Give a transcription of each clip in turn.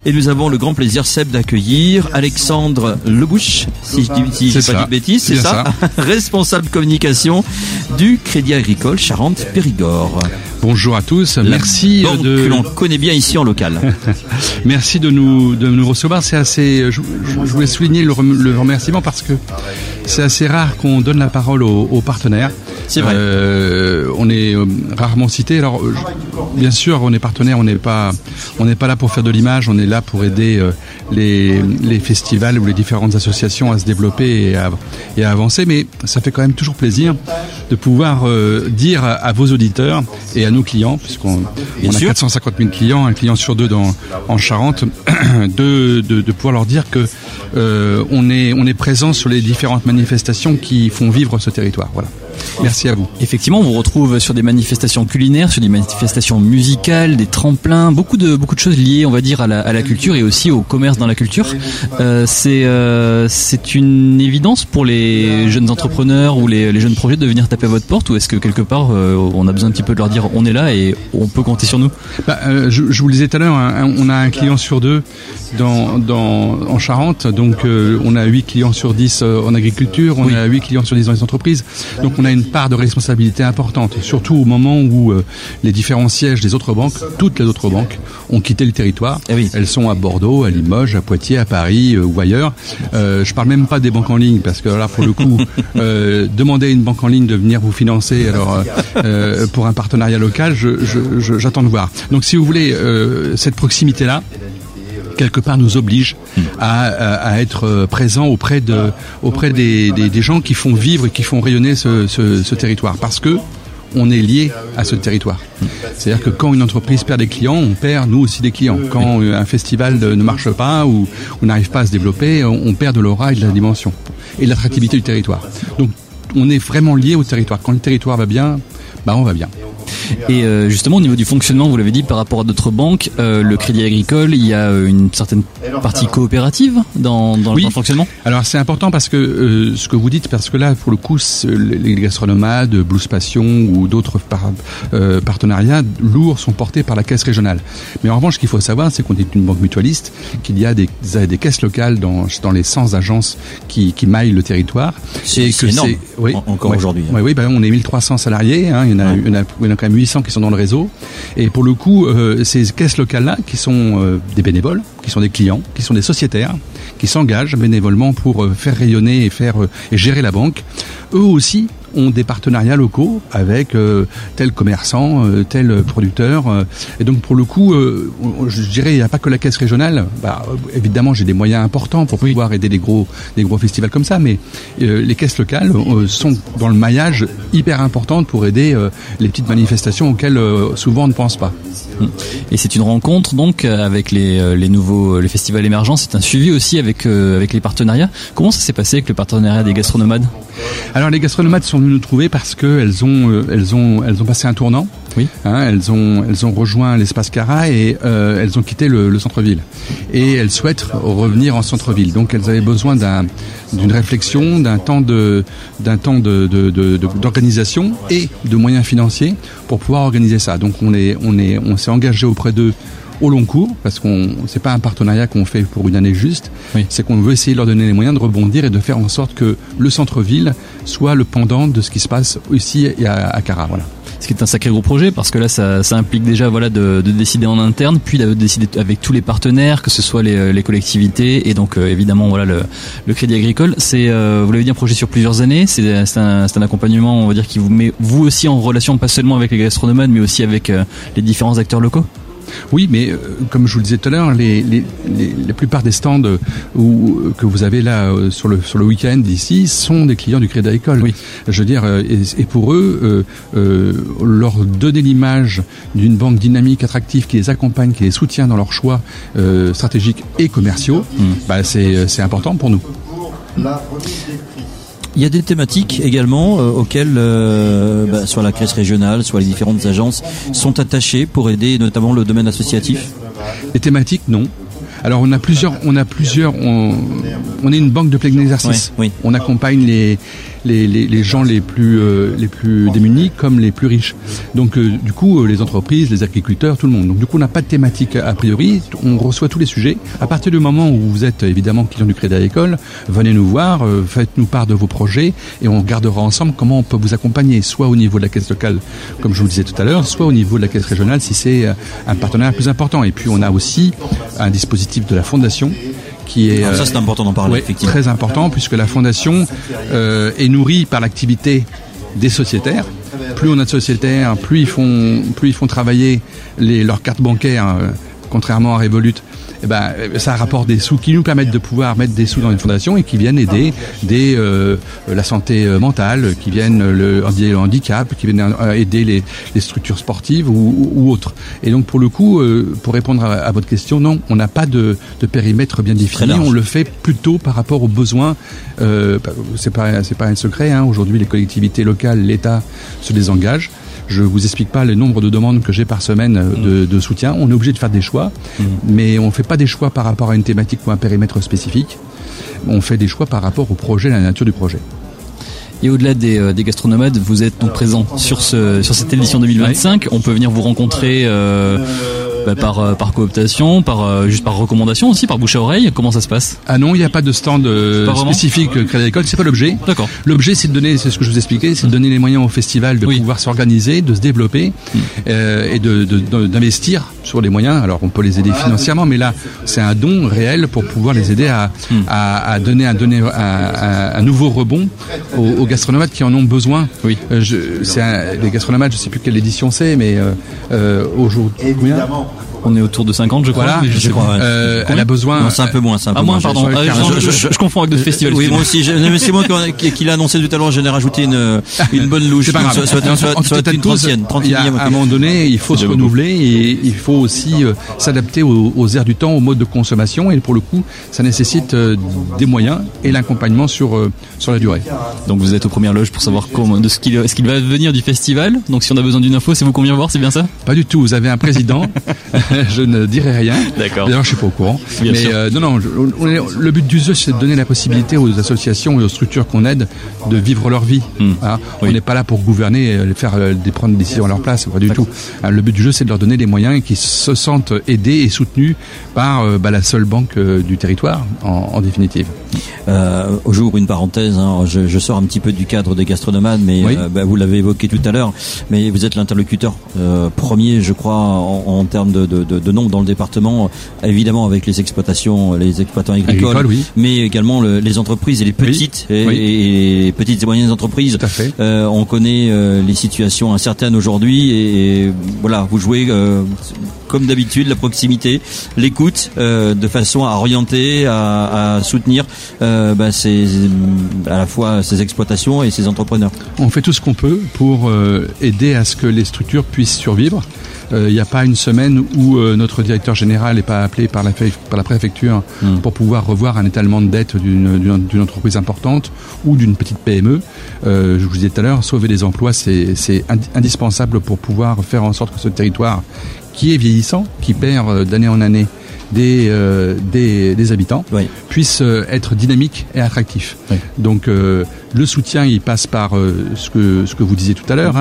Et nous avons le grand plaisir, Seb, d'accueillir Alexandre Lebouche, si je dis pas de bêtises, c'est ça, responsable communication du Crédit Agricole Charente-Périgord. Bonjour à tous, merci que l'on connaît bien ici en local. Merci de nous recevoir. C'est assez. Je voulais souligner le remerciement parce que c'est assez rare qu'on donne la parole aux partenaires. C'est vrai. On est rarement cité. Alors, bien sûr, on est partenaire. On n'est pas là pour faire de l'image. On est là pour aider les festivals ou les différentes associations à se développer et à avancer. Mais ça fait quand même toujours plaisir de pouvoir dire à vos auditeurs et à nos clients, puisqu'on a 450 000 clients, un client sur deux en Charente, de pouvoir leur dire que on est présent sur les différentes manifestations qui font vivre ce territoire. Voilà. Merci à vous. Effectivement, on vous retrouve sur des manifestations culinaires, sur des manifestations musicales, des tremplins, beaucoup de choses liées, on va dire, à la culture et aussi au commerce dans la culture. C'est une évidence pour les jeunes entrepreneurs ou les jeunes projets de venir taper à votre porte, ou est-ce que quelque part on a besoin un petit peu de leur dire on est là et on peut compter sur nous? Je vous le disais tout à l'heure, on a un client sur deux en Charente, donc on a 8 clients sur 10 en agriculture, on a 8 clients sur 10 dans les entreprises, donc on a une part de responsabilité importante, surtout au moment où les différents sièges des autres banques, toutes les autres banques, ont quitté le territoire. Elles sont à Bordeaux, à Limoges, à Poitiers, à Paris ou ailleurs. Je parle même pas des banques en ligne, parce que là, pour le coup, demander à une banque en ligne de venir vous financer pour un partenariat local, j'attends de voir. Donc si vous voulez, cette proximité-là, quelque part nous oblige à être présent auprès des gens qui font vivre et qui font rayonner ce territoire, parce que on est lié à ce territoire. C'est-à-dire que quand une entreprise perd des clients, on perd nous aussi des clients. Quand un festival ne marche pas ou n'arrive pas à se développer, on perd de l'aura et de la dimension et de l'attractivité du territoire. Donc on est vraiment lié au territoire. Quand le territoire va bien, on va bien. Et justement, au niveau du fonctionnement, vous l'avez dit, par rapport à d'autres banques, le Crédit Agricole, il y a une certaine partie coopérative dans le fonctionnement. Alors c'est important parce que ce que vous dites, parce que là, pour le coup, les Gastronomades, Blues Passion ou d'autres partenariats lourds sont portés par la caisse régionale. Mais en revanche, ce qu'il faut savoir, c'est qu'on est une banque mutualiste, qu'il y a des caisses locales dans les 100 agences qui maillent le territoire. C'est énorme, encore aujourd'hui. Oui, on est 1300 salariés, il y en a quand même 800 qui sont dans le réseau, et pour le coup ces caisses locales-là qui sont des bénévoles, qui sont des clients, qui sont des sociétaires, qui s'engagent bénévolement pour faire rayonner et gérer la banque, eux aussi ont des partenariats locaux avec tel commerçant, tel producteur, et donc pour le coup je dirais il n'y a pas que la caisse régionale. Évidemment j'ai des moyens importants pour pouvoir aider des gros festivals comme ça, mais les caisses locales sont dans le maillage hyper important pour aider les petites manifestations auxquelles souvent on ne pense pas. Et c'est une rencontre donc avec les festivals émergents, c'est un suivi aussi avec les partenariats. Comment ça s'est passé avec le partenariat des Gastronomades? Alors les Gastronomades sont venues nous trouver parce que elles ont passé un tournant. Oui. Elles ont rejoint l'espace Cara et elles ont quitté le centre-ville. Et elles souhaitent revenir en centre-ville. Donc elles avaient besoin d'une réflexion, d'un temps d'organisation et de moyens financiers pour pouvoir organiser ça. Donc on s'est engagé auprès d'eux au long cours, parce qu'on c'est pas un partenariat qu'on fait pour une année juste, c'est qu'on veut essayer de leur donner les moyens de rebondir et de faire en sorte que le centre-ville soit le pendant de ce qui se passe ici à Cara. Voilà. Ce qui est un sacré gros projet, parce que là ça implique déjà de décider en interne, puis de décider avec tous les partenaires, que ce soit les collectivités et donc évidemment le Crédit Agricole. C'est vous l'avez dit, un projet sur plusieurs années. C'est un accompagnement, on va dire, qui vous met vous aussi en relation, pas seulement avec les gastronomes, mais aussi avec les différents acteurs locaux. Oui, mais comme je vous le disais tout à l'heure, la plupart des stands que vous avez là sur le week-end ici sont des clients du Crédit Agricole. Oui. Je veux dire, et pour eux, leur donner l'image d'une banque dynamique, attractive, qui les accompagne, qui les soutient dans leurs choix stratégiques et commerciaux, c'est important pour nous. Il y a des thématiques également auxquelles soit la caisse régionale, soit les différentes agences sont attachées pour aider notamment le domaine associatif. Les thématiques, non. Alors on est une banque de plein exercice. Oui. On accompagne les gens les plus démunis comme les plus riches. Donc du coup les entreprises, les agriculteurs, tout le monde. Donc du coup on n'a pas de thématique a priori, on reçoit tous les sujets. À partir du moment où vous êtes évidemment client du Crédit Agricole, venez nous voir, faites-nous part de vos projets et on regardera ensemble comment on peut vous accompagner, soit au niveau de la caisse locale comme je vous le disais tout à l'heure, soit au niveau de la caisse régionale si c'est un partenaire plus important. Et puis on a aussi un dispositif de la fondation qui est ça c'est important d'en parler, effectivement. Très important puisque la fondation est nourrie par l'activité des sociétaires. Plus on a de sociétaires, plus ils font travailler leurs cartes bancaires, contrairement à Revolut. Ça rapporte des sous qui nous permettent de pouvoir mettre des sous dans une fondation et qui viennent aider la santé mentale, qui viennent aider le handicap, qui viennent aider les structures sportives ou autres. Et donc pour le coup, pour répondre à votre question, non, on n'a pas de périmètre bien défini. On le fait plutôt par rapport aux besoins. C'est pas un secret. Aujourd'hui, les collectivités locales, l'État se désengagent. Je vous explique pas le nombre de demandes que j'ai par semaine de soutien. On est obligé de faire des choix, mais on fait pas des choix par rapport à une thématique ou un périmètre spécifique. On fait des choix par rapport au projet, la nature du projet. Et au-delà des gastronomades, vous êtes donc présent sur cette édition 2025. Ouais. On peut venir vous rencontrer par cooptation, juste par recommandation aussi, par bouche à oreille. Comment ça se passe ? Ah non, il n'y a pas de stand spécifique Crédit Agricole, c'est pas l'objet. D'accord. L'objet, c'est de donner, c'est ce que je vous expliquais, c'est de donner les moyens au festival de pouvoir s'organiser, de se développer et d'investir sur les moyens. Alors on peut les aider financièrement, mais là c'est un don réel pour pouvoir les aider à donner un nouveau rebond aux gastronomates qui en ont besoin. Oui. Les gastronomates, je sais plus quelle édition c'est, mais aujourd'hui. On est autour de 50, je crois. Voilà, je crois. Elle a besoin. Non, c'est un peu moins. Moins, pardon. Je confonds avec d'autres festivals. Oui, moi aussi. C'est moi qui l'a annoncé tout à l'heure. J'en ai rajouté une bonne louche. C'est pas grave. Soit une 30e. À un moment donné, il faut se renouveler et il faut aussi s'adapter aux airs du temps, au mode de consommation. Et pour le coup, ça nécessite des moyens et l'accompagnement sur la durée. Donc vous êtes aux premières loges pour savoir ce qu'il va devenir du festival. Donc si on a besoin d'une info, c'est vous qu'on vient voir, c'est bien ça ? Pas du tout. Vous avez un président. Je ne dirai rien. D'accord. D'ailleurs, je suis pas au courant. Bien sûr. Le but du jeu, c'est de donner la possibilité aux associations et aux structures qu'on aide de vivre leur vie. On n'est pas là pour gouverner et prendre des décisions à leur place, pas du tout. Le but du jeu, c'est de leur donner les moyens et qu'ils se sentent aidés et soutenus par la seule banque du territoire, en définitive. J'ouvre une parenthèse. Je sors un petit peu du cadre des gastronomanes, mais vous l'avez évoqué tout à l'heure. Mais vous êtes l'interlocuteur premier, je crois, en termes de nombre dans le département, évidemment avec les exploitants agricoles, mais également les entreprises et les petites et petites et moyennes entreprises. Tout à fait. On connaît les situations incertaines aujourd'hui et voilà, vous jouez comme d'habitude la proximité, l'écoute, de façon à orienter, à soutenir à la fois ces exploitations et ces entrepreneurs. On fait tout ce qu'on peut pour aider à ce que les structures puissent survivre. Il n'y a pas une semaine où notre directeur général n'est pas appelé par la préfecture pour pouvoir revoir un étalement de dette d'une entreprise importante ou d'une petite PME. Je vous disais tout à l'heure, sauver des emplois, c'est indispensable pour pouvoir faire en sorte que ce territoire qui est vieillissant, qui perd d'année en année des habitants, puisse être dynamique et attractif. Donc le soutien, il passe par ce que vous disiez tout à l'heure,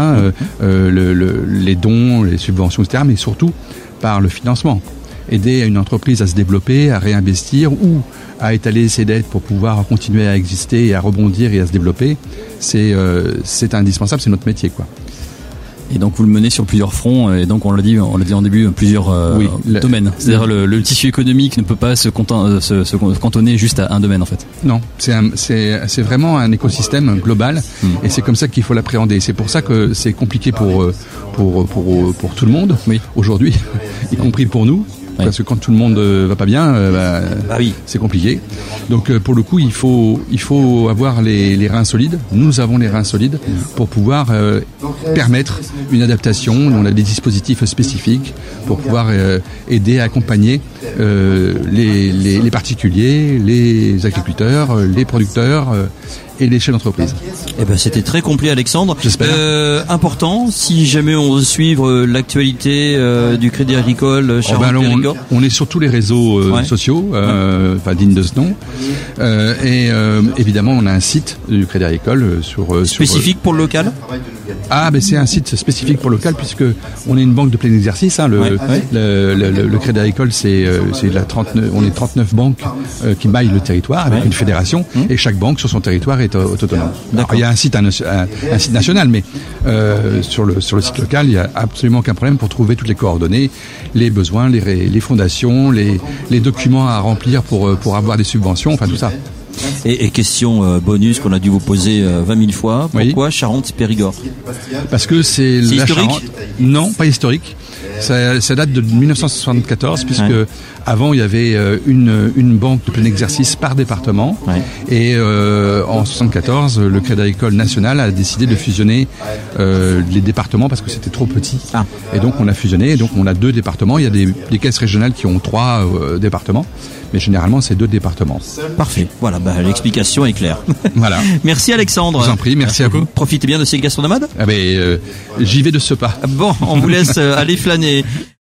les dons, les subventions, etc., mais surtout par le financement. Aider une entreprise à se développer, à réinvestir ou à étaler ses dettes pour pouvoir continuer à exister et à rebondir et à se développer, c'est indispensable, c'est notre métier, quoi. Et donc vous le menez sur plusieurs fronts, et donc on l'a dit en début, plusieurs domaines. C'est-à-dire le tissu économique ne peut pas se cantonner juste à un domaine en fait. Non, c'est vraiment un écosystème global, et c'est comme ça qu'il faut l'appréhender. C'est pour ça que c'est compliqué pour tout le monde aujourd'hui, y compris pour nous. Parce que quand tout le monde va pas bien, c'est compliqué. Donc pour le coup, il faut avoir les reins solides. Nous avons les reins solides pour pouvoir permettre une adaptation. On a des dispositifs spécifiques pour pouvoir aider, accompagner les particuliers, les agriculteurs, les producteurs et les chefs d'entreprise. Eh ben, c'était très complet, Alexandre. J'espère. Important, si jamais on veut suivre l'actualité du Crédit Agricole, on est sur tous les réseaux sociaux, dignes de ce nom. Évidemment, on a un site du Crédit Agricole spécifique pour le local. C'est un site spécifique pour le local puisque on est une banque de plein exercice. Le Crédit Agricole, on est 39 banques qui maillent le territoire avec une fédération et chaque banque sur son territoire est autonome. Alors, il y a un site national, mais sur le site local, il y a absolument aucun problème pour trouver toutes les coordonnées, les besoins, les fondations, les documents à remplir pour avoir des subventions, enfin tout ça. Et question bonus qu'on a dû vous poser 20 000 fois. Pourquoi Charente-Périgord? Parce que c'est la historique. Charente. Non, pas historique. Ça date de 1974 puisque avant il y avait une banque de plein exercice par département et en 74 le Crédit Agricole national a décidé de fusionner les départements parce que c'était trop petit et donc on a fusionné et donc on a 2 départements. Il y a des caisses régionales qui ont 3 départements mais généralement c'est 2 départements. Parfait, voilà, l'explication est claire. Voilà. Merci Alexandre. Je vous en prie, merci à vous. Profitez bien de ces gastronomades. J'y vais de ce pas. Bon, on vous laisse aller flâner.